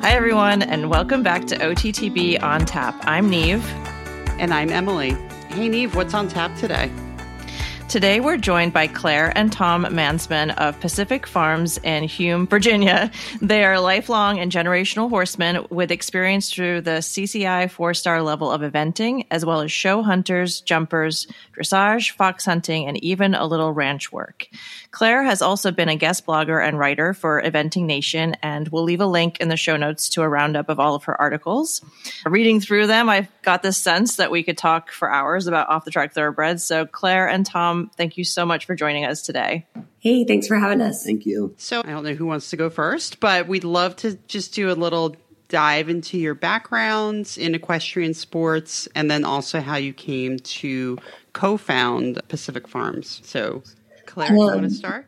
Hi, everyone, and welcome back to OTTB On Tap. I'm Neve. And I'm Emily. Hey, Neve, what's on tap today? Today, we're joined by Claire and Tom Mansman of Pacific Farms in Hume, Virginia. They are lifelong and generational horsemen with experience through the CCI 4-star level of eventing, as well as show hunters, jumpers, dressage, fox hunting, and even a little ranch work. Claire has also been a guest blogger and writer for Eventing Nation, and we'll leave a link in the show notes to a roundup of all of her articles. Reading through them, I've got this sense that we could talk for hours about off-the-track thoroughbreds. So Claire and Tom, thank you so much for joining us today. Hey, thanks for having us. Thank you. So I don't know who wants to go first, but we'd love to just do a little dive into your backgrounds in equestrian sports and then also how you came to co-found Pacific Farms. So Claire, you want to start?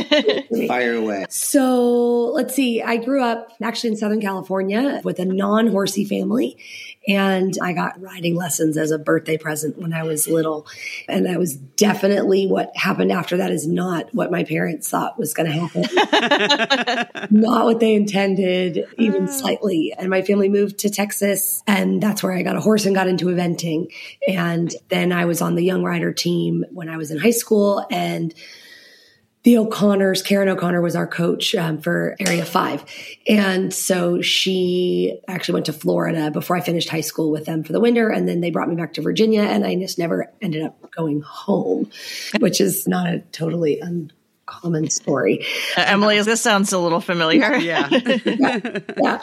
Fire away. So let's see. I grew up actually in Southern California with a non-horsey family, and I got riding lessons as a birthday present when I was little. And that was definitely what happened after that is not what my parents thought was going to happen. Not what they intended, even slightly. And my family moved to Texas, and that's where I got a horse and got into eventing. And then I was on the Young Rider team when I was in high school, and the O'Connors, Karen O'Connor was our coach for Area 5. And so she actually went to Florida before I finished high school with them for the winter. And then they brought me back to Virginia, and I just never ended up going home, which is not a totally uncommon story. Emily, this sounds a little familiar. Yeah. Yeah.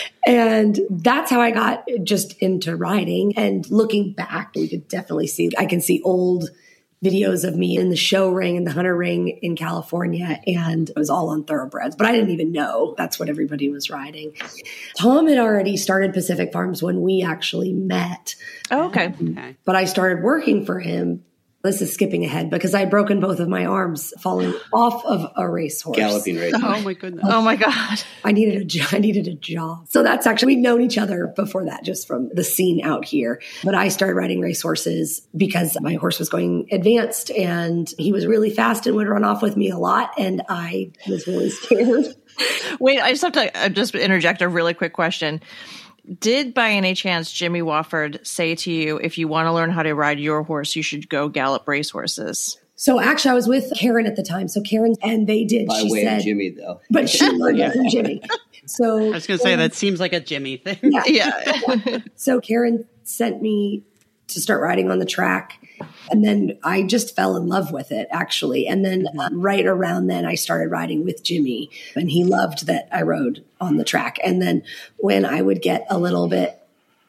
And that's how I got just into riding. And looking back, we could definitely see, I can see old videos of me in the show ring and the hunter ring in California, and it was all on thoroughbreds, but I didn't even know that's what everybody was riding. Tom had already started Pacific Farms when we actually met. Oh, okay. But I started working for him. This is skipping ahead because I had broken both of my arms falling off of a racehorse. Galloping race. Oh my goodness. Oh my God. I needed a job. So that's actually, we'd known each other before that, just from the scene out here. But I started riding racehorses because my horse was going advanced and he was really fast and would run off with me a lot. And I was really scared. Wait, I just have to just interject a really quick question. Did by any chance Jimmy Wofford say to you, if you want to learn how to ride your horse, you should go gallop racehorses? So actually I was with Karen at the time. So Karen, and they did, By she way said, of Jimmy, though. but she learned it from Jimmy. So I was going to say, that seems like a Jimmy thing. Yeah. So Karen sent me to start riding on the track. And then I just fell in love with it, actually. And then right around then, I started riding with Jimmy. And he loved that I rode on the track. And then when I would get a little bit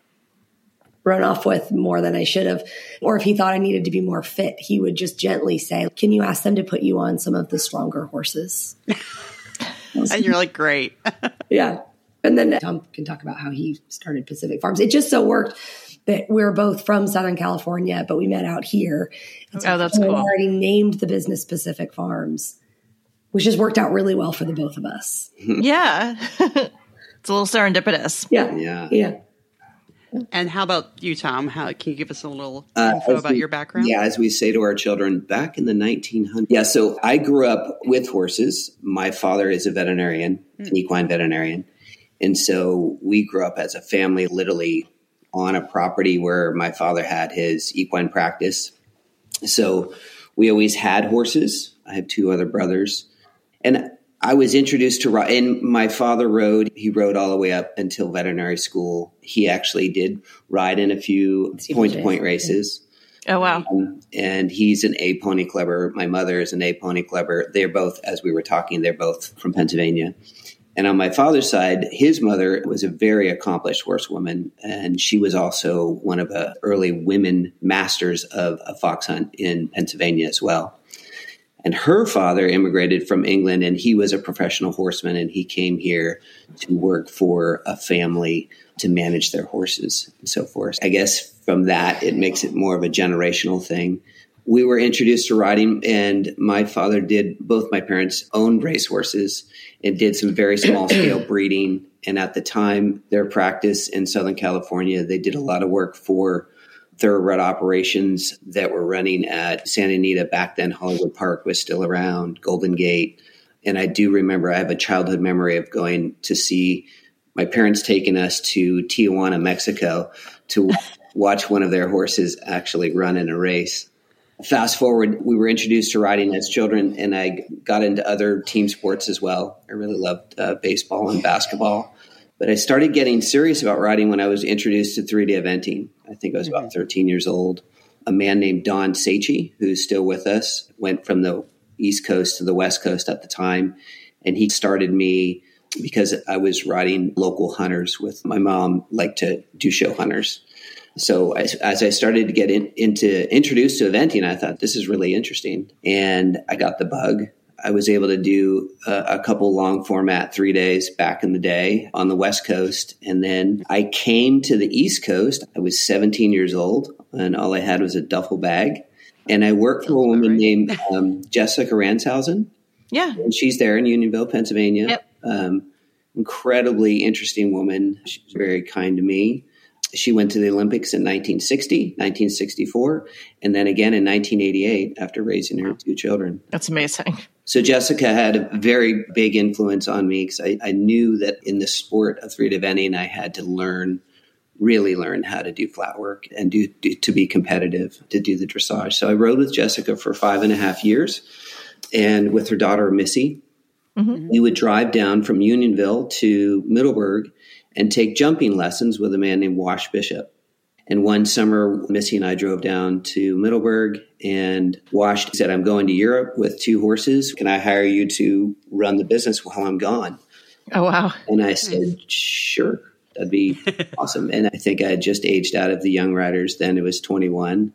run off with more than I should have, or if he thought I needed to be more fit, he would just gently say, can you ask them to put you on some of the stronger horses? And you're like, great. Yeah. And then Tom can talk about how he started Pacific Farms. It just so worked that we're both from Southern California, but we met out here. Oh, that's cool. We already named the business Pacific Farms, which has worked out really well for the both of us. Yeah. It's a little serendipitous. Yeah. And how about you, Tom? How can you give us a little info about your background? Yeah, as we say to our children, back in the 1900s. Yeah, so I grew up with horses. My father is a veterinarian, an equine veterinarian. And so we grew up as a family, literally on a property where my father had his equine practice. So we always had horses. I have two other brothers. And I was introduced to ride, and my father rode. He rode all the way up until veterinary school. He actually did ride in a few point-to-point races. Oh, wow. And he's an A Pony Clubber. My mother is an A Pony Clubber. They're both, as we were talking, they're both from Pennsylvania. And on my father's side, his mother was a very accomplished horsewoman, and she was also one of the early women masters of a fox hunt in Pennsylvania as well. And her father immigrated from England, and he was a professional horseman, and he came here to work for a family to manage their horses and so forth. I guess from that, it makes it more of a generational thing. We were introduced to riding, and my father both my parents owned racehorses and did some very small scale breeding. And at the time, their practice in Southern California, they did a lot of work for thoroughbred operations that were running at Santa Anita. Back then, Hollywood Park was still around, Golden Gate. And I do remember, I have a childhood memory of going to see my parents taking us to Tijuana, Mexico to watch one of their horses actually run in a race. Fast forward, we were introduced to riding as children, and I got into other team sports as well. I really loved baseball and basketball. But I started getting serious about riding when I was introduced to 3-day eventing. I think I was about 13 years old. A man named Don Sacchi, who's still with us, went from the East Coast to the West Coast at the time. And he started me because I was riding local hunters with my mom, liked to do show hunters. So as I started to get introduced to eventing, I thought, this is really interesting. And I got the bug. I was able to do a couple long format 3 days back in the day on the West Coast. And then I came to the East Coast. I was 17 years old, and all I had was a duffel bag. And I worked for a woman named Jessica Ranshausen. Yeah. And she's there in Unionville, Pennsylvania. Yep. Incredibly interesting woman. She was very kind to me. She went to the Olympics in 1960, 1964, and then again in 1988 after raising her 2 children. That's amazing. So Jessica had a very big influence on me because I knew that in the sport of 3-day eventing, I had to really learn how to do flat work and to be competitive, to do the dressage. So I rode with Jessica for 5.5 years, and with her daughter, Missy. We would drive down from Unionville to Middleburg and take jumping lessons with a man named Wash Bishop. And one summer, Missy and I drove down to Middleburg, and Wash said, I'm going to Europe with 2 horses. Can I hire you to run the business while I'm gone? Oh, wow. And I said, sure, that'd be awesome. And I think I had just aged out of the Young Riders. Then it was 21.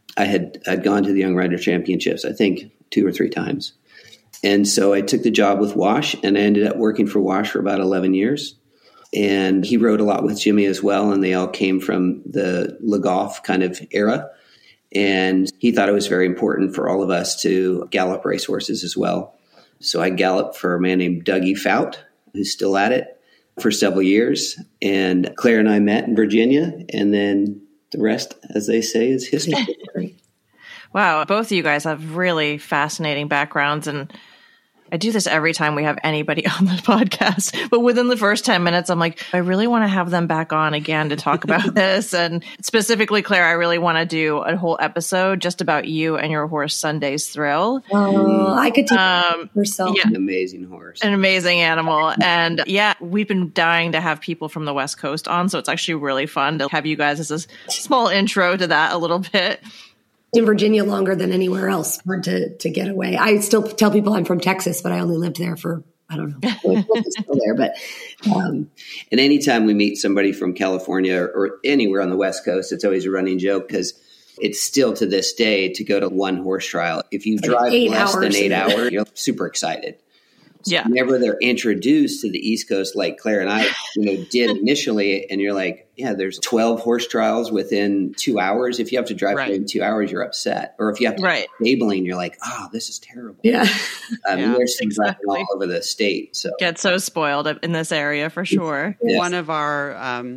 I'd gone to the Young Rider Championships, I think 2 or 3 times. And so I took the job with Wash, and I ended up working for Wash for about 11 years. And he rode a lot with Jimmy as well, and they all came from the Le Goff kind of era. And he thought it was very important for all of us to gallop racehorses as well. So I galloped for a man named Dougie Fout, who's still at it, for several years. And Claire and I met in Virginia, and then the rest, as they say, is history. Wow. Both of you guys have really fascinating backgrounds, and I do this every time we have anybody on the podcast, but within the first 10 minutes, I'm like, I really want to have them back on again to talk about this. And specifically, Claire, I really want to do a whole episode just about you and your horse, Sunday's Thrill. Oh, I could take herself. An amazing horse. An amazing animal. And yeah, we've been dying to have people from the West Coast on. So it's actually really fun to have you guys as a small intro to that a little bit. In Virginia longer than anywhere else. Hard to get away. I still tell people I'm from Texas, but I only lived there for, I don't know, still there. But and anytime we meet somebody from California or anywhere on the West Coast, it's always a running joke because it's still to this day to go to one horse trial. If you drive less than 8 hours, you're super excited. So yeah. Whenever they're introduced to the East Coast, like Claire and I, did initially, and you're like, yeah, there's 12 horse trials within 2 hours. If you have to drive within 2 hours, you're upset. Or if you have to stabling, you're like, oh, this is terrible. Yeah. There's things all over the state. So get so spoiled in this area for sure. Yes. One of our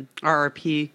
RRP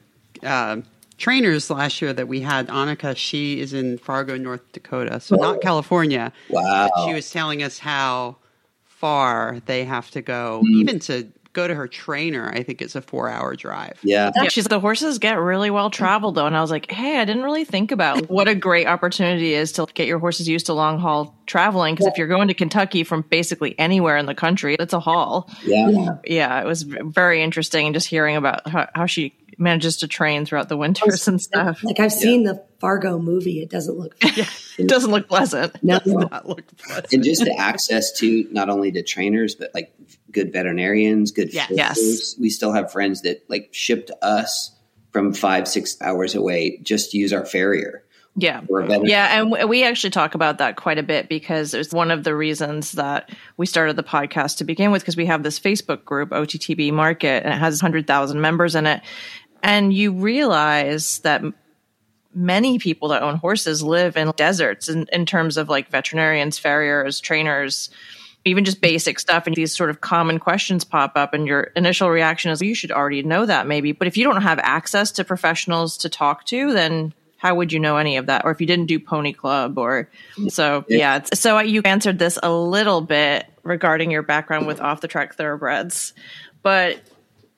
trainers last year that we had, Annika, she is in Fargo, North Dakota, so not California. Wow. But she was telling us how far they have to go, even to go to her trainer. I think it's a 4-hour drive. Yeah. She's the horses get really well traveled though. And I was like, hey, I didn't really think about what a great opportunity is to get your horses used to long haul traveling. Because if you're going to Kentucky from basically anywhere in the country, it's a haul. Yeah. It was very interesting just hearing about how she manages to train throughout the winters and stuff. Like I've seen the Fargo movie. It doesn't look it doesn't look pleasant. No. It does not look pleasant. And just the access to not only to trainers, but like good veterinarians, good fixers. Yes. We still have friends that like ship to us from 5-6 hours away just to use our farrier. Yeah. And we actually talk about that quite a bit because it's one of the reasons that we started the podcast to begin with, because we have this Facebook group, OTTB Market, and it has 100,000 members in it. And you realize that many people that own horses live in deserts in terms of like veterinarians, farriers, trainers, even just basic stuff. And these sort of common questions pop up and your initial reaction is, well, you should already know that maybe. But if you don't have access to professionals to talk to, then how would you know any of that? Or if you didn't do Pony Club so you answered this a little bit regarding your background with off the track thoroughbreds, but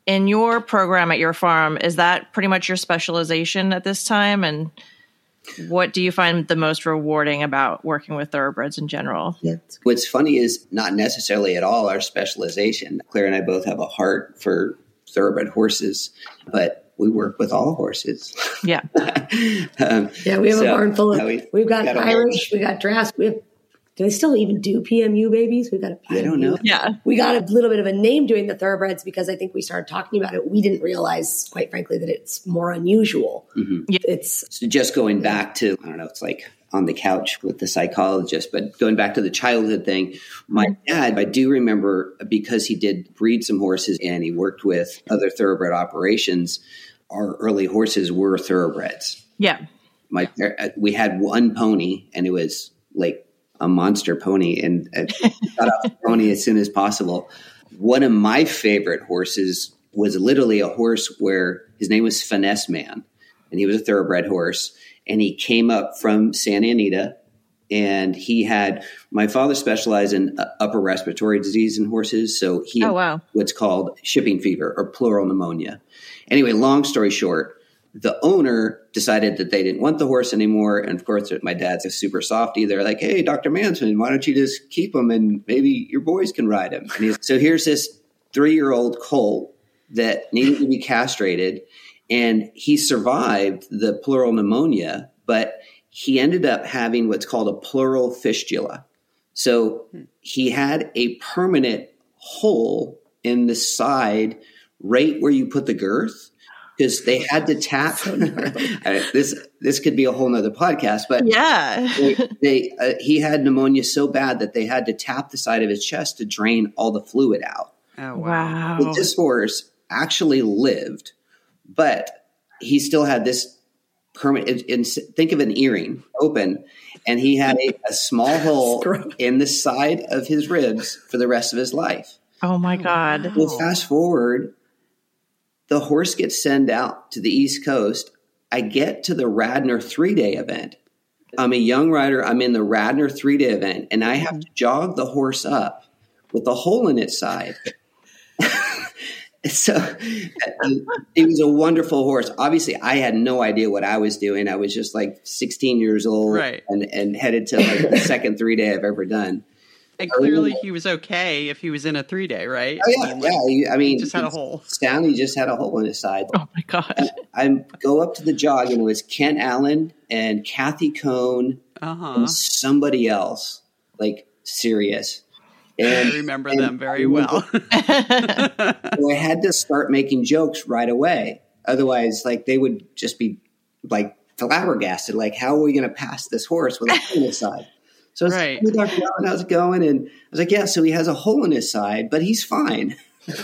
in your program at your farm, is that pretty much your specialization at this time? And what do you find the most rewarding about working with thoroughbreds in general? Yeah. What's funny is not necessarily at all our specialization. Claire and I both have a heart for thoroughbred horses, but we work with all horses. Yeah. We have a barn full of, we've got Irish, we got drafts, do they still even do PMU babies? We've got a PMU. I don't know. Yeah. We got a little bit of a name doing the thoroughbreds because I think we started talking about it. We didn't realize, quite frankly, that it's more unusual. Mm-hmm. Yeah. It's so just going back to, I don't know, it's like on the couch with the psychologist, but going back to the childhood thing, my dad, I do remember, because he did breed some horses and he worked with other thoroughbred operations, our early horses were thoroughbreds. Yeah. We had one pony, and it was like a monster pony, and got off the pony as soon as possible. One of my favorite horses was literally a horse where his name was Finesse Man, and he was a thoroughbred horse, and he came up from Santa Anita, and he had, my father specialized in upper respiratory disease in horses, so he had what's called shipping fever or pleural pneumonia. Anyway, long story short, the owner decided that they didn't want the horse anymore. And of course, my dad's a super softie. They're like, hey, Dr. Mansman, why don't you just keep him and maybe your boys can ride him? And so here's this 3-year-old colt that needed to be castrated. And he survived the pleural pneumonia, but he ended up having what's called a pleural fistula. So he had a permanent hole in the side right where you put the girth, because they had to tap. This could be a whole nother podcast, but he had pneumonia so bad that they had to tap the side of his chest to drain all the fluid out. Oh, wow. But this horse actually lived, but he still had this permanent, think of an earring open, and he had a small hole in the side of his ribs for the rest of his life. Oh my God. Well, fast forward, the horse gets sent out to the East Coast. I get to the Radnor 3-day event. I'm a young rider. I'm in the Radnor 3-day event, and I have to jog the horse up with a hole in its side. So it was a wonderful horse. Obviously, I had no idea what I was doing. I was just like 16 years old and headed to like the second 3-day I've ever done. And clearly he was okay if he was in a 3-day, right? Oh, yeah. I mean, he just had a hole. Stanley just had a hole in his side. Oh, my God. I go up to the jog, and it was Kent Allen and Kathy Cohn and somebody else, like serious. And I remember them very well. So I had to start making jokes right away. Otherwise, like, they would just be like flabbergasted. Like, how are we going to pass this horse with a hole in his side? So I was like, hey, Dr. Allen, how's it going? And I was like, yeah, so he has a hole in his side, but he's fine.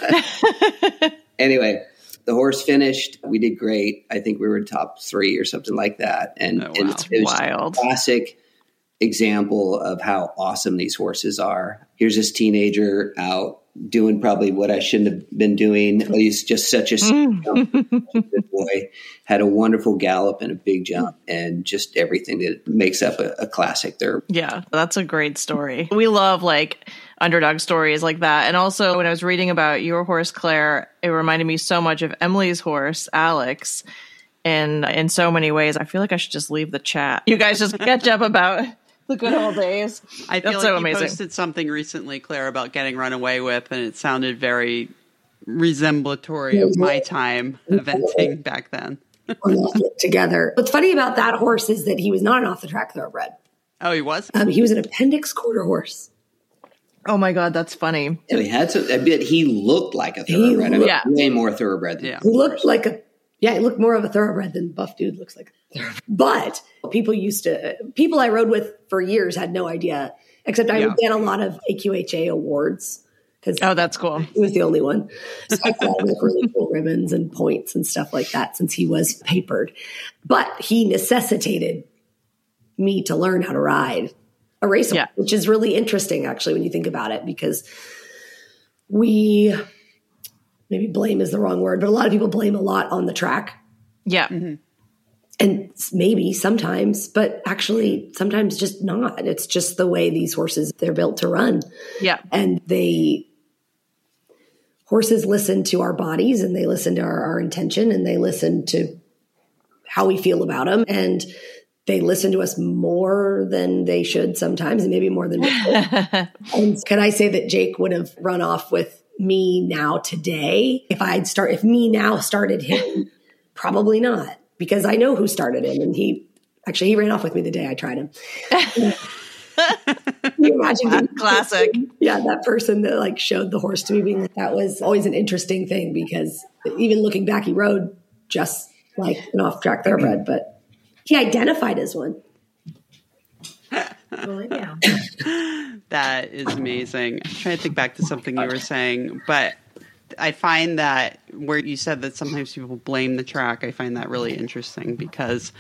Anyway, the horse finished. We did great. I think we were top 3 or something like that. And it was wild. A classic example of how awesome these horses are. Here's this teenager out doing probably what I shouldn't have been doing. He's just such a good boy. Had a wonderful gallop and a big jump and just everything that makes up a classic there. Yeah, that's a great story. We love like underdog stories like that. And also when I was reading about your horse, Claire, it reminded me so much of Emily's horse, Alex. And in so many ways, I feel like I should just leave the chat. You guys just catch up about the good old days. I feel like you posted something recently, Claire, about getting run away with, and it sounded very resemblatory of my time eventing back then. Together. What's funny about that horse is that he was not an off-the-track thoroughbred. Oh, he was? He was an appendix quarter horse. Oh my God, that's funny. So he had a bit. He looked like a thoroughbred. Way more thoroughbred than he looked like he looked more of a thoroughbred than Buff Dude looks like a thoroughbred. But people I rode with for years had no idea, except I would get a lot of AQHA awards. Oh, that's cool. He was the only one. So I got like really cool ribbons and points and stuff like that since he was papered. But he necessitated me to learn how to ride a race horse, which is really interesting, actually, when you think about it, because maybe blame is the wrong word, but a lot of people blame a lot on the track. Yeah. Mm-hmm. And maybe sometimes, but actually sometimes just not. It's just the way these horses, they're built to run. Yeah. And horses listen to our bodies and they listen to our intention and they listen to how we feel about them. And they listen to us more than they should sometimes, and maybe more than we should. And can I say that Jake would have run off with me now today if me now started him? Probably not, because I know who started him, and he ran off with me the day I tried him. Can you imagine? Classic. Yeah, that person that like showed the horse to me, being like, that was always an interesting thing, because even looking back, he rode just like an off-track thoroughbred, but he identified as one. Well, yeah. That is amazing. I'm trying to think back to something you were saying, but I find that where you said that sometimes people blame the track, I find that really interesting, because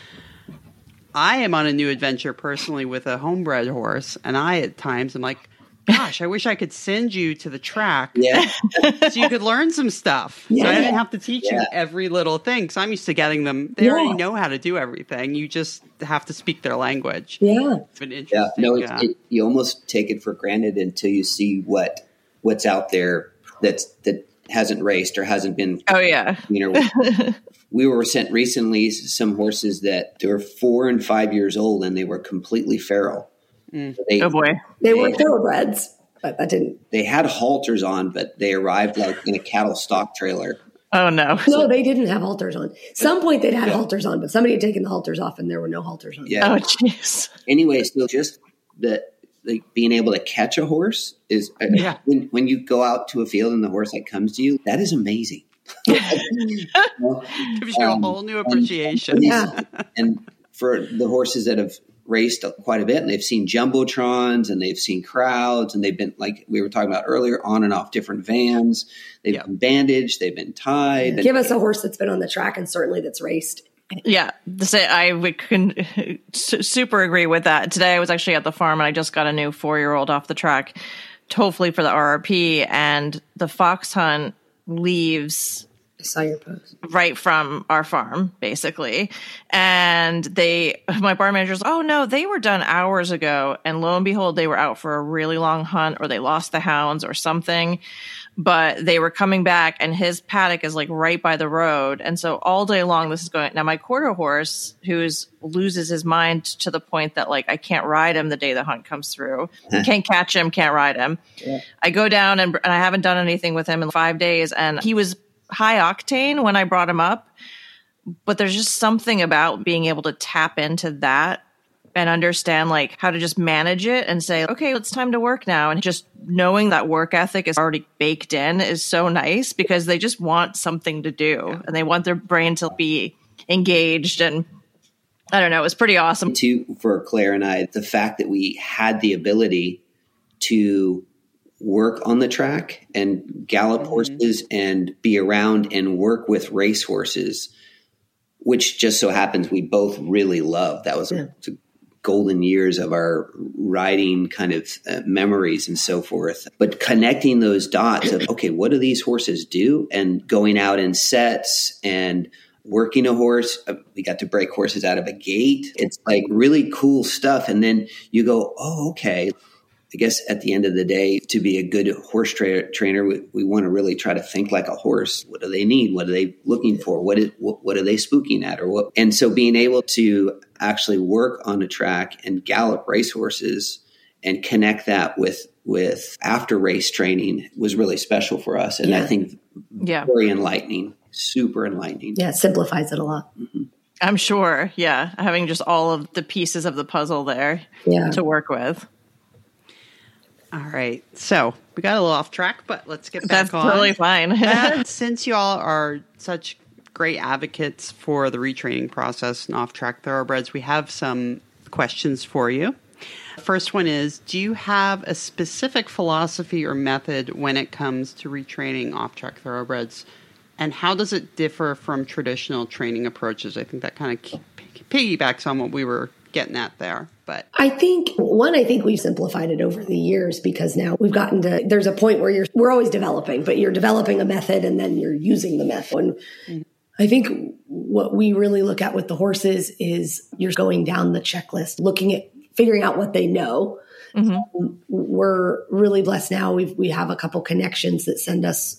I am on a new adventure personally with a homebred horse, and I at times am like, gosh, I wish I could send you to the track so you could learn some stuff. Yeah. So I didn't have to teach you every little thing, because I'm used to getting them. They already know how to do everything. You just have to speak their language. Yeah. It's been interesting. No, you almost take it for granted until you see what's out there that hasn't raced or hasn't been. Oh, yeah. We were sent recently some horses that they were 4 and 5 years old, and they were completely feral. Oh boy. They were thoroughbreds, but that didn't. They had halters on, but they arrived like in a cattle stock trailer. Oh no. No, they didn't have halters on. Some point they'd had halters on, but somebody had taken the halters off and there were no halters on. Yeah. Oh jeez. Anyway, so just being able to catch a horse is when you go out to a field and the horse like comes to you, that is amazing. Gives you a whole new appreciation. And for the horses that have raced quite a bit, and they've seen jumbotrons and they've seen crowds, and they've been, like we were talking about earlier, on and off different vans. They've been bandaged, they've been tied. Give us a horse that's been on the track and certainly that's raced. Yeah, I can super agree with that. Today I was actually at the farm and I just got a new 4-year-old off the track, hopefully for the RRP, and the fox hunt leaves. I saw your post. Right from our farm, basically. And my barn manager's, oh no, they were done hours ago. And lo and behold, they were out for a really long hunt, or they lost the hounds or something. But they were coming back, and his paddock is like right by the road. And so all day long, this is going. Now, my quarter horse, loses his mind to the point that like I can't ride him the day the hunt comes through. Can't catch him, can't ride him. Yeah. I go down and I haven't done anything with him in 5 days. And he was high octane when I brought him up, but there's just something about being able to tap into that and understand like how to just manage it and say, okay, it's time to work now. And just knowing that work ethic is already baked in is so nice, because they just want something to do and they want their brain to be engaged. And I don't know, it was pretty awesome. For Claire and I, the fact that we had the ability to work on the track and gallop horses and be around and work with race horses, which just so happens we both really love. That was the golden years of our riding kind of memories and so forth. But connecting those dots of, okay, what do these horses do? And going out in sets and working a horse. We got to break horses out of a gate. It's like really cool stuff. And then you go, oh, okay. I guess at the end of the day, to be a good horse trainer, we want to really try to think like a horse. What do they need? What are they looking for? What are they spooking at? Or what? And so being able to actually work on a track and gallop racehorses and connect that with after race training was really special for us. And I think very enlightening, super enlightening. Yeah, it simplifies it a lot. Mm-hmm. I'm sure. Yeah. Having just all of the pieces of the puzzle there to work with. All right. So we got a little off track, but let's get back on. That's totally fine. Since you all are such great advocates for the retraining process and off-track thoroughbreds, we have some questions for you. The first one is, do you have a specific philosophy or method when it comes to retraining off-track thoroughbreds? And how does it differ from traditional training approaches? I think that kind of piggybacks on what we were getting at there. But I think we've simplified it over the years, because now we've gotten to, there's a point where we're always developing, but you're developing a method and then you're using the method. And I think what we really look at with the horses is you're going down the checklist, looking at figuring out what they know. Mm-hmm. We're really blessed now. We have a couple connections that send us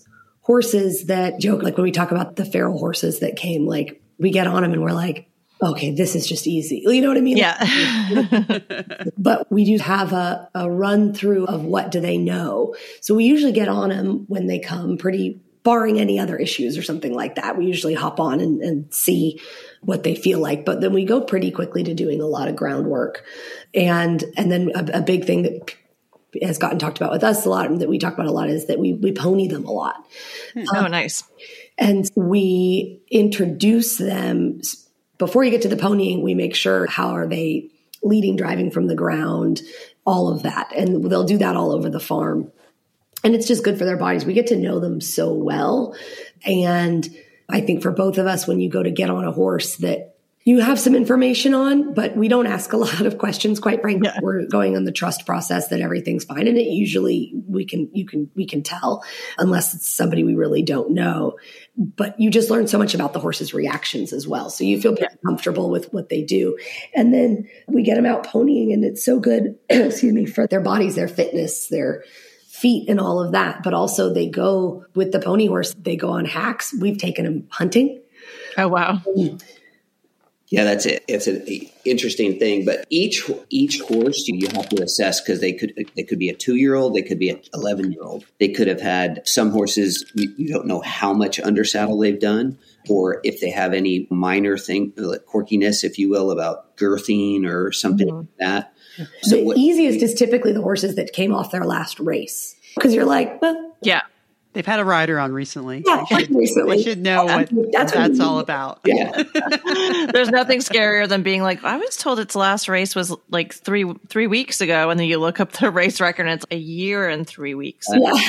horses that joke, like when we talk about the feral horses that came, like we get on them and we're like, okay, this is just easy. You know what I mean? Yeah. But we do have a run through of what do they know. So we usually get on them when they come, pretty barring any other issues or something like that. We usually hop on and see what they feel like. But then we go pretty quickly to doing a lot of groundwork. And then a big thing that has gotten talked about with us a lot, and that we talk about a lot, is that we pony them a lot. Oh, nice. And we introduce them. Before you get to the ponying, we make sure, how are they leading, driving from the ground, all of that. And they'll do that all over the farm. And it's just good for their bodies. We get to know them so well. And I think for both of us, when you go to get on a horse that you have some information on, but we don't ask a lot of questions, quite frankly. Yeah. We're going on the trust process that everything's fine. And it usually we can tell, unless it's somebody we really don't know. But you just learn so much about the horse's reactions as well. So you feel pretty comfortable with what they do. And then we get them out ponying, and it's so good, excuse me, for their bodies, their fitness, their feet, and all of that. But also they go with the pony horse, they go on hacks. We've taken them hunting. Oh, wow. Yeah, that's it. It's an interesting thing, but each horse you have to assess, because they could be a 2-year-old, they could be an 11-year-old. They could have had some horses, you don't know how much under saddle they've done, or if they have any minor thing, like quirkiness, if you will, about girthing or something like that. So the easiest is typically the horses that came off their last race, because you're like, well, yeah. They've had a rider on recently. Yeah, they should know what that's all about. Yeah. There's nothing scarier than being like, I was told its last race was like three weeks ago. And then you look up the race record and it's a year and 3 weeks.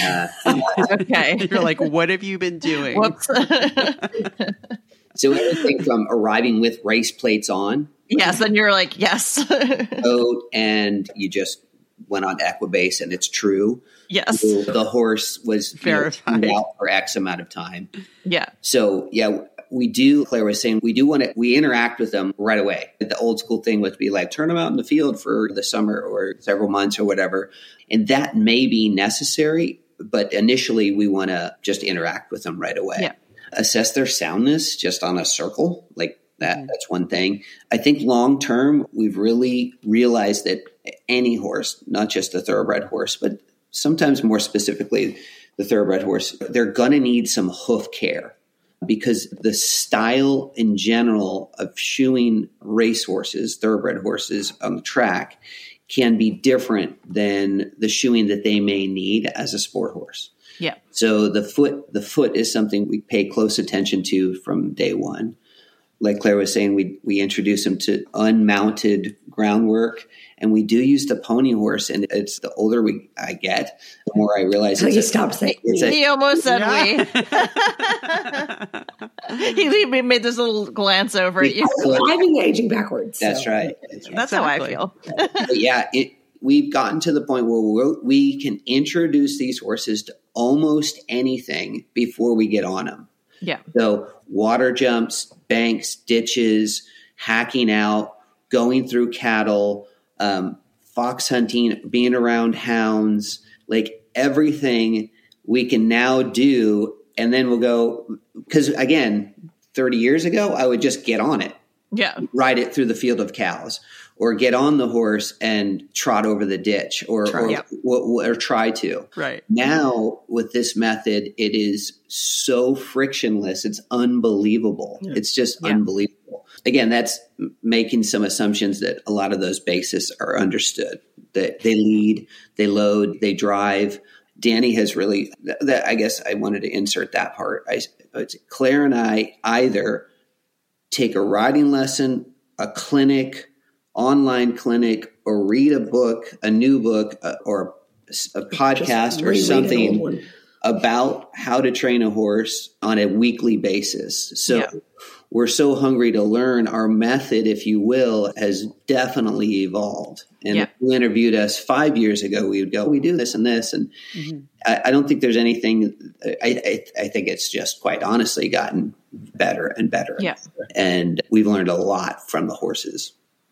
Okay. You're like, what have you been doing? Whoops. So everything from arriving with race plates on. Yes. Then you're like, yes. And you just went on Equibase and it's true. Yes. So the horse was verified out for X amount of time. Yeah. So we do, Claire was saying, we interact with them right away. The old school thing would be like, turn them out in the field for the summer or several months or whatever. And that may be necessary, but initially we want to just interact with them right away. Yeah. Assess their soundness just on a circle like that. Mm-hmm. That's one thing. I think long term, we've really realized that any horse, not just the thoroughbred horse, but sometimes more specifically the thoroughbred horse, they're going to need some hoof care, because the style in general of shoeing racehorses, thoroughbred horses on the track, can be different than the shoeing that they may need as a sport horse. Yeah. So the foot is something we pay close attention to from day one. Like Claire was saying, we introduce them to unmounted groundwork, and we do use the pony horse. And it's the older I get, the more I realize. You stopped saying. He almost said we. He made this little glance over at you. I'm aging backwards. That's so. Right. That's how I feel. But yeah, we've gotten to the point where we can introduce these horses to almost anything before we get on them. Yeah. So water jumps, banks, ditches, hacking out, going through cattle, fox hunting, being around hounds, like everything we can now do. And then we'll go, because again, 30 years ago, I would just get on it. Yeah. Ride it through the field of cows, or get on the horse and trot over the ditch, or try to. Right. Now with this method, it is so frictionless. It's unbelievable. Yeah. It's just unbelievable. Again, that's making some assumptions that a lot of those basics are understood, that they lead, they load, they drive. Danny has really, I guess I wanted to insert that part. Claire and I either take a riding lesson, a clinic, online clinic, or read a book, a new book, or a podcast or something about how to train a horse on a weekly basis. So we're so hungry to learn. Our method, if you will, has definitely evolved. And if you interviewed us 5 years ago, we would go, we do this and this. And I don't think there's anything, I think it's just quite honestly gotten better and better. Yeah. And we've learned a lot from the horses. Yeah.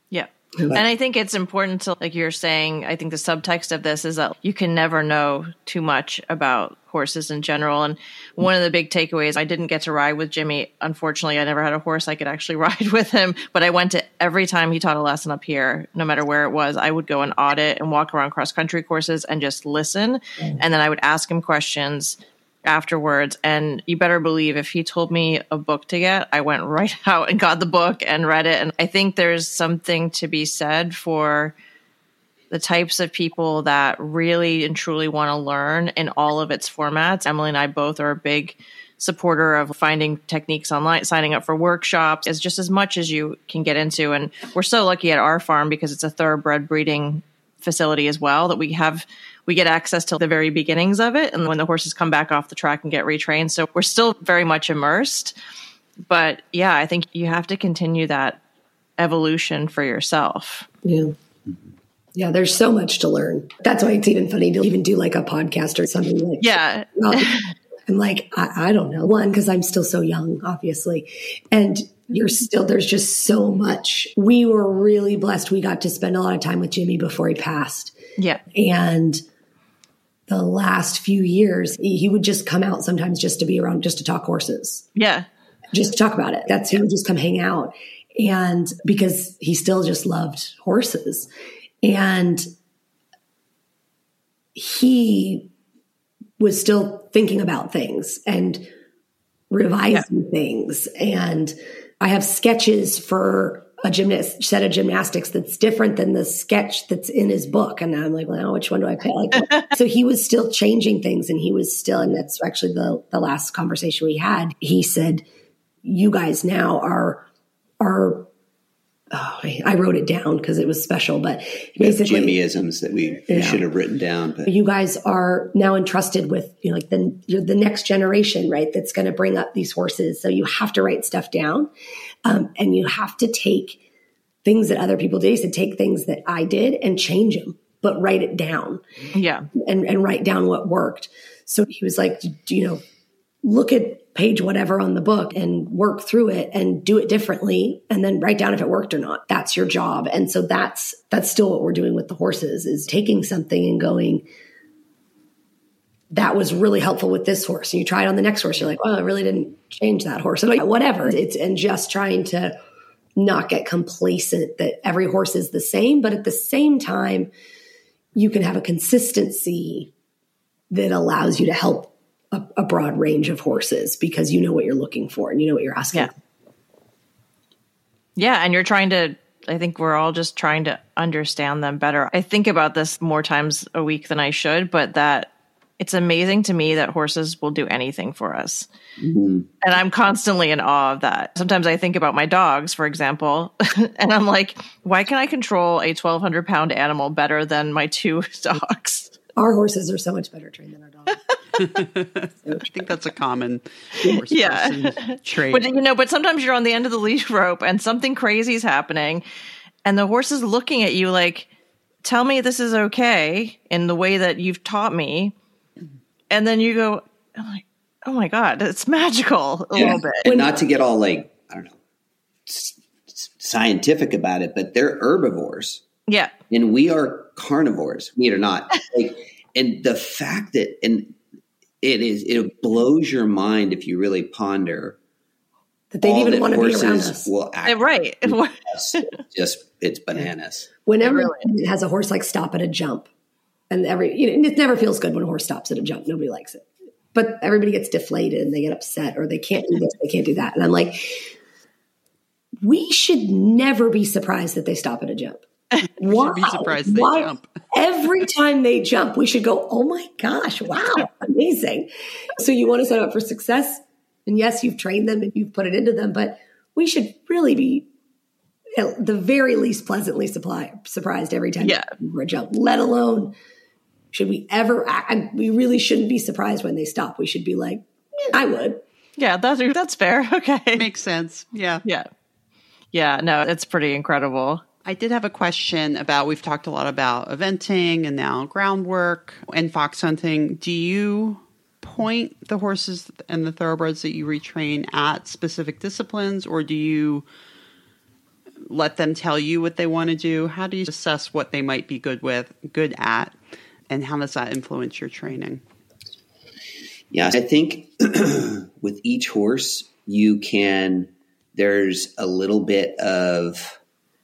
And I think it's important to, like you're saying, I think the subtext of this is that you can never know too much about horses in general. And one of the big takeaways, I didn't get to ride with Jimmy. Unfortunately, I never had a horse I could actually ride with him. But I went to every time he taught a lesson up here, no matter where it was, I would go and audit and walk around cross country courses and just listen. And then I would ask him questions afterwards. And you better believe if he told me a book to get, I went right out and got the book and read it. And I think there's something to be said for the types of people that really and truly want to learn in all of its formats. Emily and I both are a big supporter of finding techniques online, signing up for workshops is just as much as you can get into. And we're so lucky at our farm because it's a thoroughbred breeding facility as well that we get access to the very beginnings of it. And when the horses come back off the track and get retrained. So we're still very much immersed. But yeah, I think you have to continue that evolution for yourself. Yeah. Yeah, there's so much to learn. That's why it's even funny to even do like a podcast or something like yeah. Well, I'm like, I don't know. One, because I'm still so young, obviously. And there's just so much. We were really blessed. We got to spend a lot of time with Jimmy before he passed. Yeah. And the last few years, he would just come out sometimes just to be around, just to talk horses. Yeah. Just to talk about it. He would just come hang out. And because he still just loved horses. And he was still thinking about things and revising things. And I have sketches for a set of gymnastics that's different than the sketch that's in his book. And I'm like, well, which one do I pick? So he was still changing things, and he was still, and that's actually the last conversation we had. He said, you guys now are I wrote it down because it was special, but basically Jimmyisms that we should have written down. But you guys are now entrusted with, like you're the next generation, right? That's going to bring up these horses. So you have to write stuff down, and you have to take things that other people did. He said, take things that I did and change them, but write it down. Yeah, and write down what worked. So he was like, look at page whatever on the book and work through it and do it differently, and then write down if it worked or not. That's your job. And so that's still what we're doing with the horses, is taking something and going, that was really helpful with this horse. And you try it on the next horse. You're like, well, it really didn't change that horse. And like, whatever. And just trying to not get complacent that every horse is the same, but at the same time, you can have a consistency that allows you to help a broad range of horses, because you know what you're looking for and you know what you're asking. Yeah. And I think we're all just trying to understand them better. I think about this more times a week than I should, but that it's amazing to me that horses will do anything for us. Mm-hmm. And I'm constantly in awe of that. Sometimes I think about my dogs, for example, and I'm like, why can I control a 1,200 pound animal better than my two dogs? Our horses are so much better trained than our dogs. I think that's a common horse person trait. But sometimes you're on the end of the leash rope and something crazy is happening, and the horse is looking at you like, tell me this is okay in the way that you've taught me. And then you go, I'm like, oh my God, it's magical a little bit. And not to get all like, I don't know, scientific about it, but they're herbivores. Yeah. And we are carnivores, believe it or not. And the fact that, and it blows your mind if you really ponder that they even want to be around us. Right. It's bananas. Whenever it has a horse like stop at a jump, and it never feels good when a horse stops at a jump. Nobody likes it, but everybody gets deflated and they get upset, or they can't do this, they can't do that. And I'm like, we should never be surprised that they stop at a jump. Why? Be surprised they jump. Every time they jump, we should go, oh my gosh, wow, amazing. So you want to set up for success. And yes, you've trained them and you've put it into them, but we should really be at the very least pleasantly surprised every time we jump, let alone should we ever, we really shouldn't be surprised when they stop. We should be like, I would. Yeah, that's fair. Okay. Makes sense. Yeah. Yeah. Yeah. No, it's pretty incredible. I did have a question about, we've talked a lot about eventing and now groundwork and fox hunting. Do you point the horses and the thoroughbreds that you retrain at specific disciplines, or do you let them tell you what they want to do? How do you assess what they might be good at, and how does that influence your training? Yeah, I think with each horse, there's a little bit of,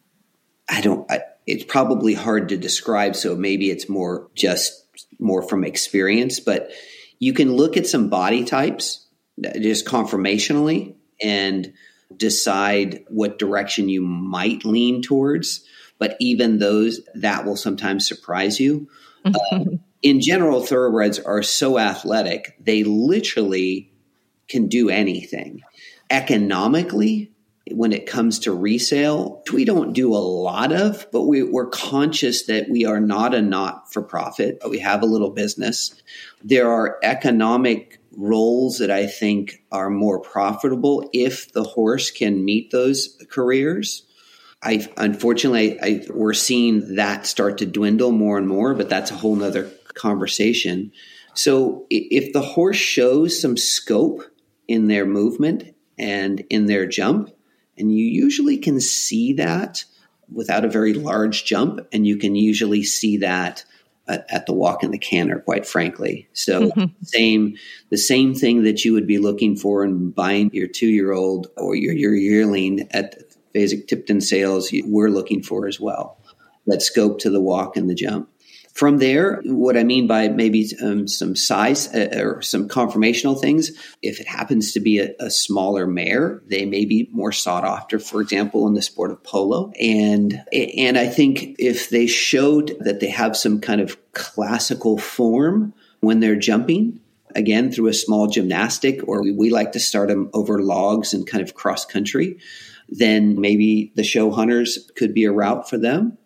it's probably hard to describe, so maybe it's more from experience, but you can look at some body types just conformationally and decide what direction you might lean towards. But even those, that will sometimes surprise you. In general, thoroughbreds are so athletic, they literally can do anything. Economically, when it comes to resale, we don't do a lot of, but we're conscious that we are not a not-for-profit, but we have a little business. There are economic roles that I think are more profitable if the horse can meet those careers. Unfortunately, we're seeing that start to dwindle more and more, but that's a whole nother conversation. So if the horse shows some scope in their movement and in their jump, and you usually can see that without a very large jump, and you can usually see that at the walk and the canter, quite frankly. So the same thing that you would be looking for in buying your 2-year-old or your yearling at Fasig-Tipton sales, we're looking for as well. That scope to the walk and the jump. From there, what I mean by maybe some size or some conformational things, if it happens to be a smaller mare, they may be more sought after, for example, in the sport of polo. And I think if they showed that they have some kind of classical form when they're jumping, again, through a small gymnastic, or we like to start them over logs and kind of cross country, then maybe the show hunters could be a route for them.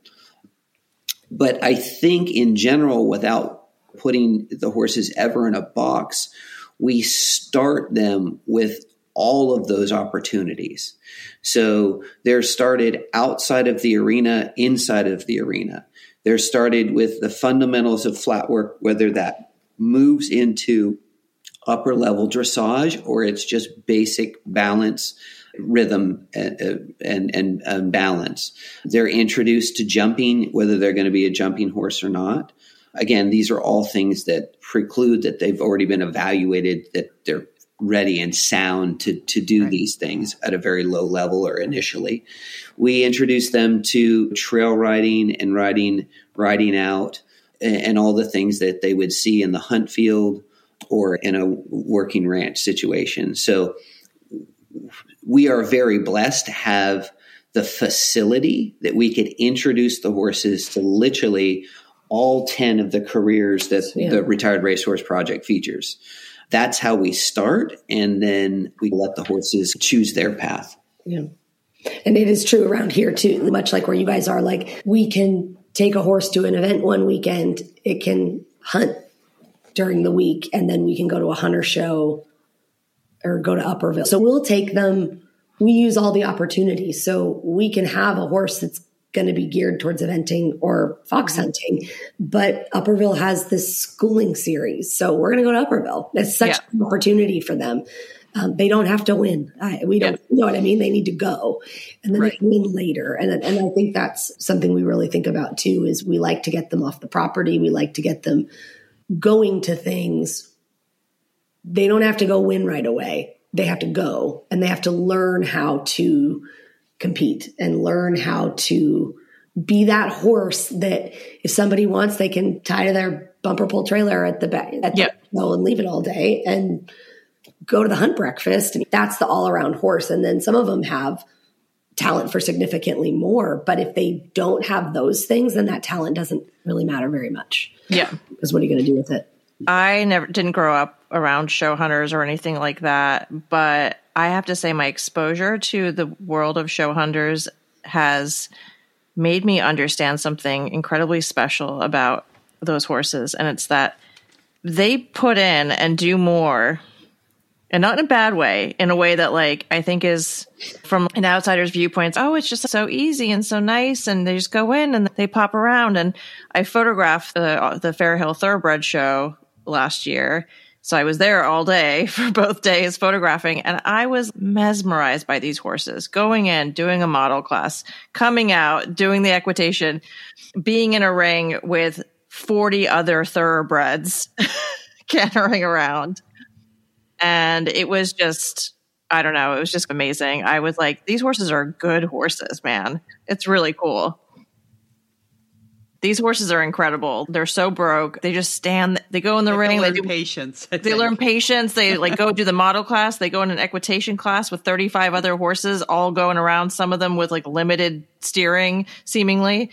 But I think in general, without putting the horses ever in a box, we start them with all of those opportunities. So they're started outside of the arena, inside of the arena. They're started with the fundamentals of flat work, whether that moves into upper level dressage or it's just basic balance, rhythm and balance. They're introduced to jumping, whether they're going to be a jumping horse or not. Again, these are all things that preclude that they've already been evaluated, that they're ready and sound to do these things at a very low level or initially. We introduce them to trail riding and riding out and all the things that they would see in the hunt field or in a working ranch situation. So we are very blessed to have the facility that we could introduce the horses to literally all 10 of the careers that the Retired Racehorse Project features. That's how we start, and then we let the horses choose their path. Yeah. And it is true around here too, much like where you guys are, like we can take a horse to an event one weekend, it can hunt during the week, and then we can go to a hunter show or go to Upperville. So we'll take them, we use all the opportunities. So we can have a horse that's going to be geared towards eventing or fox hunting, but Upperville has this schooling series. So we're going to go to Upperville. It's such an opportunity for them. They don't have to win. We don't, you know what I mean? They need to go, and then they can win later. And I think that's something we really think about too, is we like to get them off the property. We like to get them going to things. They don't have to go win right away. They have to go, and they have to learn how to compete and learn how to be that horse that if somebody wants, they can tie to their bumper pull trailer at the back and leave it all day and go to the hunt breakfast. And that's the all around horse. And then some of them have talent for significantly more, but if they don't have those things, then that talent doesn't really matter very much. Yeah. Because what are you going to do with it? I didn't grow up around show hunters or anything like that, but I have to say my exposure to the world of show hunters has made me understand something incredibly special about those horses. And it's that they put in and do more, and not in a bad way, in a way that, like, I think is from an outsider's viewpoint, oh, it's just so easy and so nice, and they just go in and they pop around. And I photographed the Fairhill Thoroughbred show last year, So I was there all day for both days photographing, and I was mesmerized by these horses, going in, doing a model class, coming out, doing the equitation, being in a ring with 40 other thoroughbreds cantering around. And it was just, I don't know, it was just amazing. I was like, these horses are good horses, man. It's really cool. These horses are incredible. They're so broke. They just stand. They go in the ring. They learn patience. They learn patience. They like go do the model class. They go in an equitation class with 35 other horses, all going around. Some of them with like limited steering, seemingly.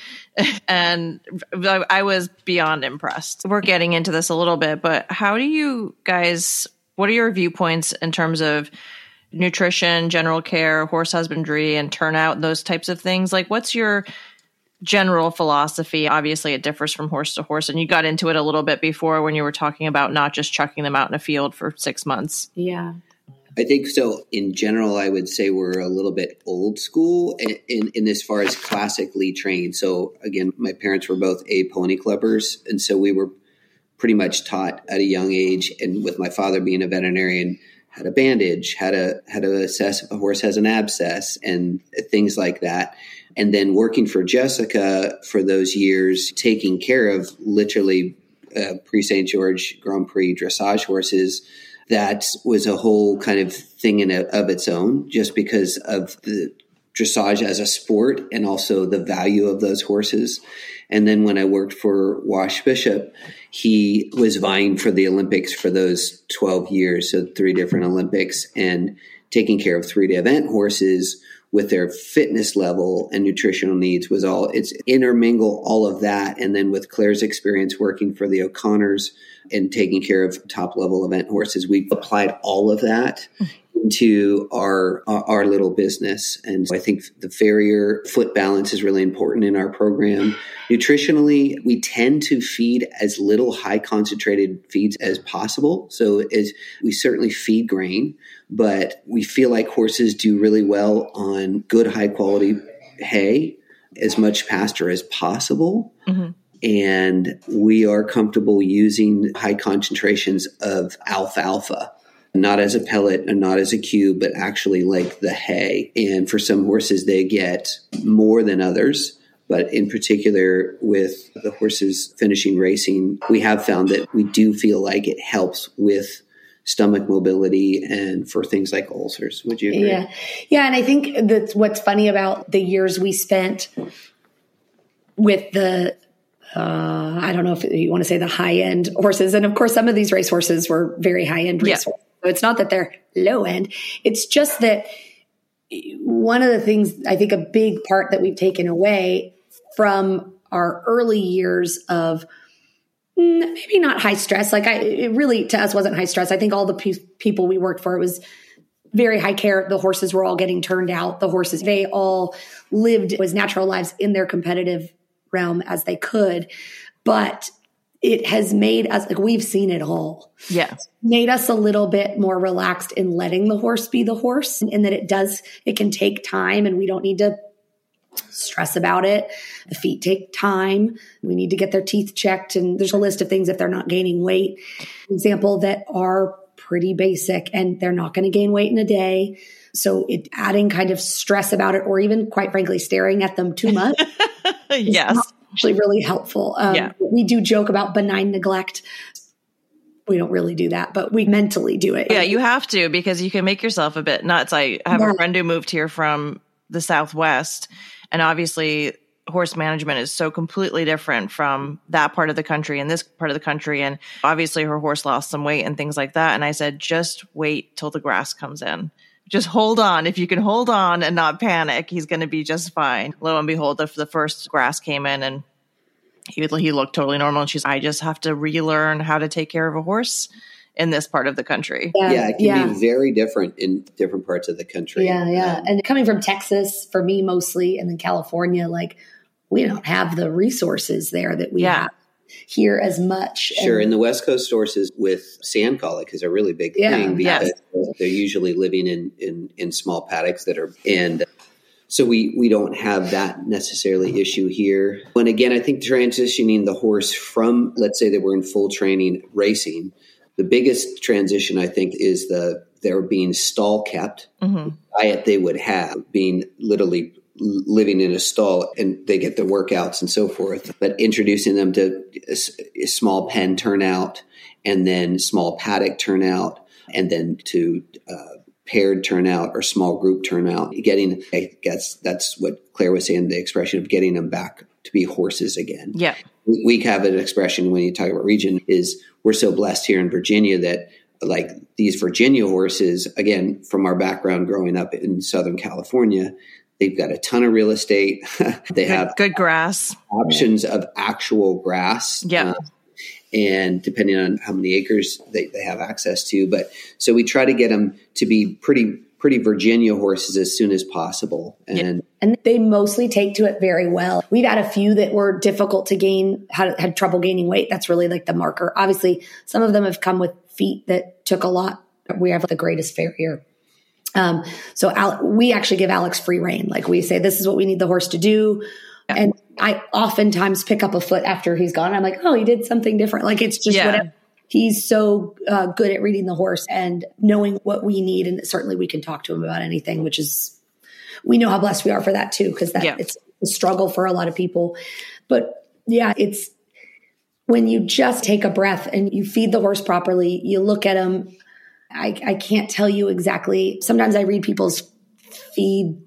And I was beyond impressed. We're getting into this a little bit, but how do you guys? What are your viewpoints in terms of nutrition, general care, horse husbandry, and turnout, those types of things? Like, what's your general philosophy? Obviously it differs from horse to horse, and you got into it a little bit before when you were talking about not just chucking them out in a field for 6 months. Yeah. I think so. In general, I would say we're a little bit old school in as far as classically trained. So again, my parents were both A pony clubbers, and so we were pretty much taught at a young age, and with my father being a veterinarian, how to bandage, how to assess if a horse has an abscess and things like that. And then working for Jessica for those years, taking care of literally Prix St. George Grand Prix dressage horses, that was a whole kind of thing of its own, just because of the dressage as a sport and also the value of those horses. And then when I worked for Wash Bishop, he was vying for the Olympics for those 12 years, so 3 different Olympics, and taking care of 3 event horses with their fitness level and nutritional needs was all, it's intermingle all of that. And then with Claire's experience working for the O'Connors and taking care of top level event horses, we applied all of that into our little business. And so I think the farrier foot balance is really important in our program. Nutritionally, we tend to feed as little high concentrated feeds as possible. So we certainly feed grain, but we feel like horses do really well on good high quality hay, as much pasture as possible. Mm-hmm. And we are comfortable using high concentrations of alfalfa, not as a pellet and not as a cube, but actually like the hay. And for some horses, they get more than others. But in particular, with the horses finishing racing, we have found that we do feel like it helps with stomach mobility and for things like ulcers. Would you agree? Yeah. Yeah. And I think that's what's funny about the years we spent with the, I don't know if you want to say the high end horses. And of course, some of these race horses were very high end race horses. So it's not that they're low end. It's just that one of the things, I think a big part that we've taken away from our early years of maybe not high stress. Like it really to us wasn't high stress. I think all the people we worked for, it was very high care. The horses were all getting turned out. The horses, they all lived as natural lives in their competitive realm as they could. But it has made us, like we've seen it all. Yes. Made us a little bit more relaxed in letting the horse be the horse, and that it can take time and we don't need to stress about it. The feet take time. We need to get their teeth checked. And there's a list of things if they're not gaining weight, for example, that are pretty basic and they're not going to gain weight in a day. So adding kind of stress about it, or even quite frankly, staring at them too much. Yes. Actually really helpful. We do joke about benign neglect. We don't really do that, but we mentally do it. Yeah, you have to, because you can make yourself a bit nuts. I have a friend who moved here from the Southwest, and obviously horse management is so completely different from that part of the country and this part of the country. And obviously her horse lost some weight and things like that. And I said, just wait till the grass comes in. Just hold on. If you can hold on and not panic, he's going to be just fine. Lo and behold, the first grass came in and he looked totally normal. And she's, I just have to relearn how to take care of a horse in this part of the country. Yeah, it can be very different in different parts of the country. Yeah. And coming from Texas, for me mostly, and then California, like we don't have the resources there that we have here as much. Sure. And the West Coast horses with sand colic is a really big thing because they're usually living in small paddocks and so we don't have that necessarily issue here. And again, I think transitioning the horse from, let's say that we're in full training racing, The biggest transition, I think, is they're being stall kept. The diet they would have, being literally living in a stall, and they get the workouts and so forth. But introducing them to a small pen turnout, and then small paddock turnout, and then to paired turnout or small group turnout. I guess that's what Claire was saying, the expression of getting them back to be horses again. Yeah. We have an expression when you talk about region is we're so blessed here in Virginia that like these Virginia horses, again, from our background growing up in Southern California, they've got a ton of real estate. They have good grass, options of actual grass. Yeah. And depending on how many acres they have access to. But so we try to get them to be pretty Virginia horses as soon as possible. And they mostly take to it very well. We've had a few that were difficult to gain, had trouble gaining weight. That's really like the marker. Obviously, some of them have come with feet that took a lot. We have the greatest farrier. So we actually give Alex free rein. Like we say, this is what we need the horse to do. Yeah. And I oftentimes pick up a foot after he's gone. I'm like, oh, he did something different. Like it's just whatever. He's so good at reading the horse and knowing what we need. And certainly we can talk to him about anything, which is, we know how blessed we are for that too, because it's a struggle for a lot of people. But yeah, it's when you just take a breath and you feed the horse properly, you look at him. I can't tell you exactly. Sometimes I read people's feed.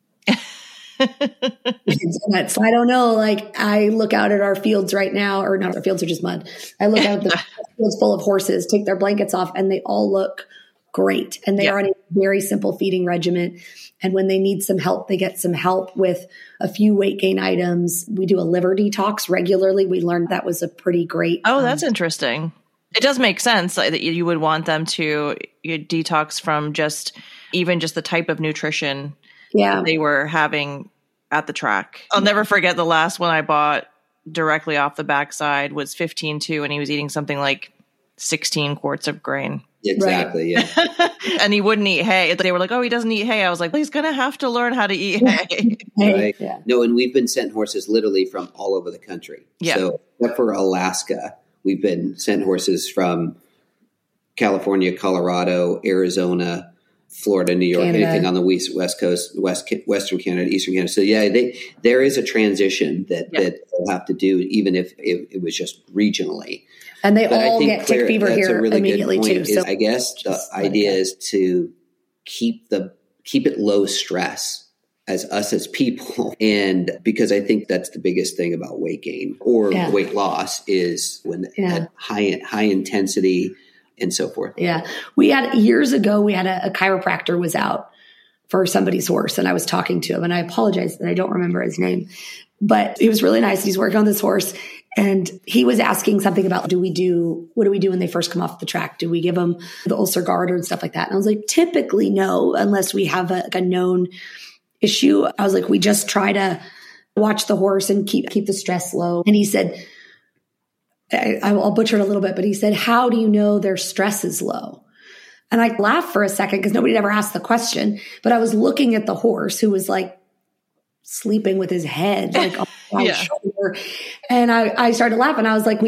So I don't know. Like I look out at our fields right now, or not, our fields are just mud. I look out at the fields full of horses, take their blankets off, and they all look great. And they are on a very simple feeding regimen. And when they need some help, they get some help with a few weight gain items. We do a liver detox regularly. We learned that was a pretty great. Oh, that's interesting. It does make sense that you would want them to detox from even just the type of nutrition they were having at the track. I'll never forget the last one I bought directly off the backside was 15.2, and he was eating something like 16 quarts of grain. Exactly, right. Yeah. And he wouldn't eat hay. They were like, oh, he doesn't eat hay. I was like, well, he's going to have to learn how to eat hay. Right. Yeah. No, and we've been sent horses literally from all over the country. Yeah. So except for Alaska, we've been sent horses from California, Colorado, Arizona, Florida, New York, Canada. Anything on the West Coast, Western Canada, Eastern Canada. So there is a transition that they'll have to do, even if it was just regionally. And they all get tick fever here really immediately too. So I guess the idea is to keep it low stress as people. And because I think that's the biggest thing about weight gain or weight loss is when at high intensity and so forth. Yeah. Years ago, we had a chiropractor was out for somebody's horse, and I was talking to him, and I apologize that I don't remember his name, but he was really nice. He's working on this horse, and he was asking something about what do we do when they first come off the track? Do we give them the ulcer garter and stuff like that? And I was like, typically no, unless we have a known issue. I was like, we just try to watch the horse and keep the stress low. And he said, I'll butcher it a little bit, but he said, how do you know their stress is low? And I laughed for a second because nobody had ever asked the question, but I was looking at the horse who was like sleeping with his head like on my shoulder. And I started laughing. I was like,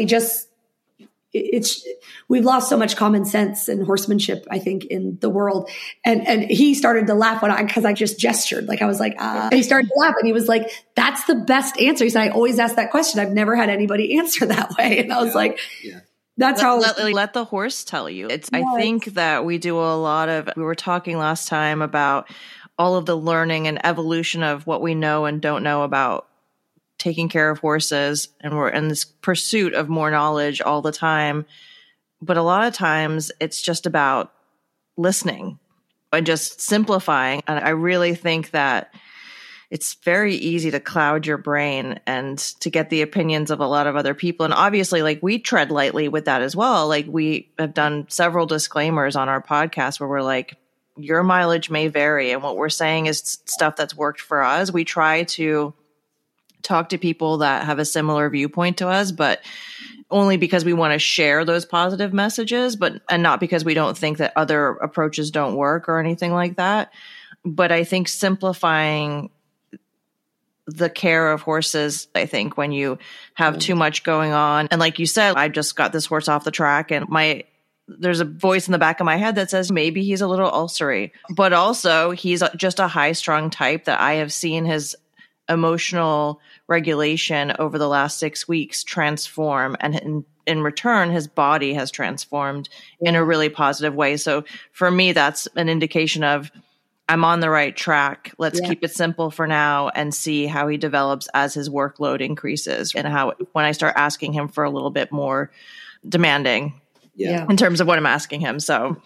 we've lost so much common sense and horsemanship, I think, in the world. And he started to laugh because I just gestured. Like I was like, and he started to laugh and he was like, that's the best answer. He said, I always ask that question. I've never had anybody answer that way. And I was like, that's how let the horse tell you. I think that we do a lot of, we were talking last time about all of the learning and evolution of what we know and don't know about taking care of horses, and we're in this pursuit of more knowledge all the time. But a lot of times it's just about listening and just simplifying. And I really think that it's very easy to cloud your brain and to get the opinions of a lot of other people. And obviously, like, we tread lightly with that as well. Like, we have done several disclaimers on our podcast where we're like, your mileage may vary. And what we're saying is stuff that's worked for us. We try to talk to people that have a similar viewpoint to us, but only because we want to share those positive messages, and not because we don't think that other approaches don't work or anything like that. But I think simplifying the care of horses, I think when you have too much going on, and like you said, I just got this horse off the track and my there's a voice in the back of my head that says maybe he's a little ulcery, but also he's just a high-strung type that I have seen his emotional regulation over the last 6 weeks transform, and in return, his body has transformed in a really positive way. So for me, that's an indication of I'm on the right track. Let's keep it simple for now and see how he develops as his workload increases, and how when I start asking him for a little bit more demanding in terms of what I'm asking him. So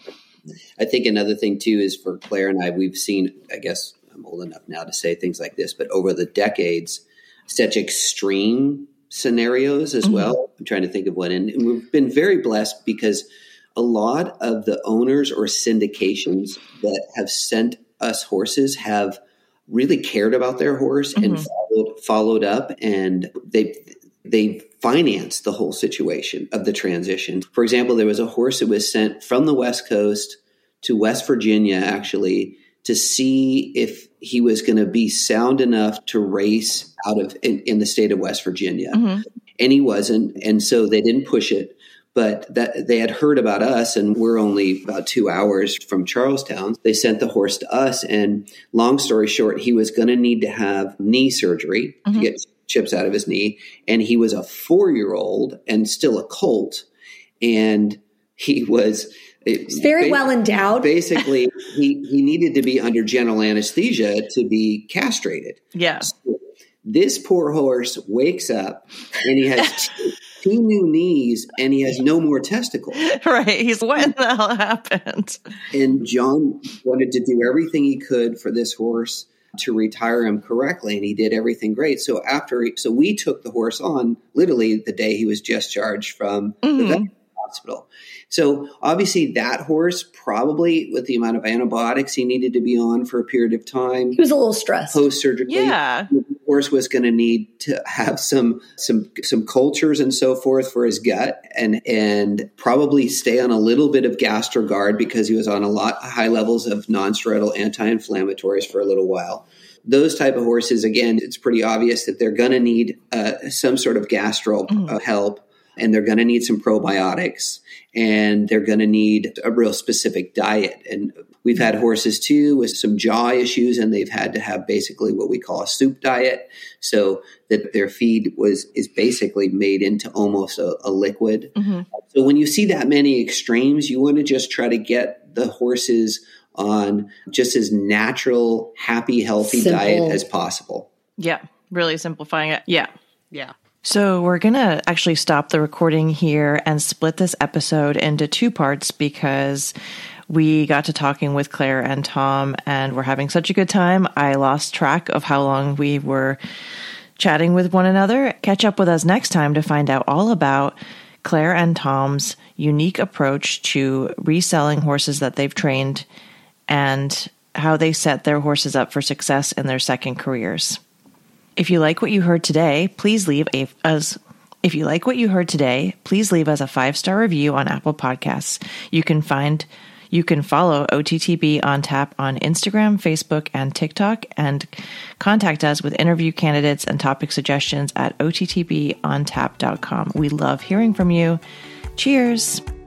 I think another thing too is for Claire and I, we've seen, I guess I'm old enough now to say things like this, but over the decades, such extreme scenarios as well. I'm trying to think of one. And we've been very blessed because a lot of the owners or syndications that have sent us horses have really cared about their horse and followed up, and they financed the whole situation of the transition. For example, there was a horse that was sent from the West Coast to West Virginia, actually, to see if he was going to be sound enough to race out of in the state of West Virginia. And he wasn't. And so they didn't push it. But that they had heard about us, and we're only about 2 hours from Charlestown. They sent the horse to us, and long story short, he was going to need to have knee surgery to get chips out of his knee. And he was a 4-year-old and still a colt. And he was very well endowed. Basically, he needed to be under general anesthesia to be castrated. Yeah. So this poor horse wakes up and he has two new knees and he has no more testicles. Right. He's what in the hell happened? And John wanted to do everything he could for this horse to retire him correctly, and he did everything great. So we took the horse on literally the day he was discharged from the veterinary hospital. So obviously that horse, probably with the amount of antibiotics he needed to be on for a period of time, he was a little stressed post-surgically. Yeah. The horse was going to need to have some cultures and so forth for his gut, and probably stay on a little bit of GastroGuard because he was on high levels of non-steroidal anti-inflammatories for a little while. Those type of horses, again, it's pretty obvious that they're going to need some sort of gastro help. And they're going to need some probiotics, and they're going to need a real specific diet. And we've had horses too with some jaw issues, and they've had to have basically what we call a soup diet, so that their feed is basically made into almost a liquid. So when you see that many extremes, you want to just try to get the horses on just as natural, happy, healthy diet as possible. Yeah. Really simplifying it. Yeah. Yeah. So we're going to actually stop the recording here and split this episode into 2 parts because we got to talking with Claire and Tom and we're having such a good time. I lost track of how long we were chatting with one another. Catch up with us next time to find out all about Claire and Tom's unique approach to reselling horses that they've trained and how they set their horses up for success in their second careers. If you like what you heard today, please leave us a 5-star review on Apple Podcasts. You can follow OTTB on Tap on Instagram, Facebook, and TikTok, and contact us with interview candidates and topic suggestions at ottbontap.com. We love hearing from you. Cheers.